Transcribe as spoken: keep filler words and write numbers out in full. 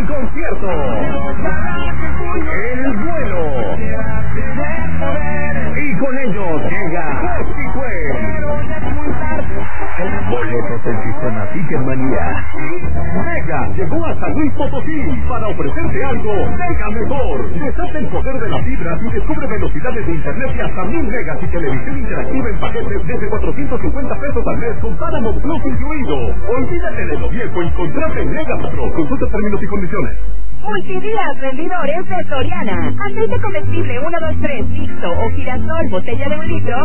en concierto. El Duelo. Y con ellos llega Costicue. Boletos del sistema Ticketmanía. Mega llegó a San Luis Potosí para ofrecerte algo mega mejor. Desata el poder de las fibras y descubre velocidades de internet y hasta mil megas y televisión interactiva en paquetes desde cuatrocientos cincuenta pesos al mes con Paramount Plus incluido. Olvídate de lo viejo y contrate en Mega Pro. Consulta términos y condiciones. Multidías rendidores de Soriana. Aceite comestible uno, dos, tres, Victo o girasol, botella de un litro.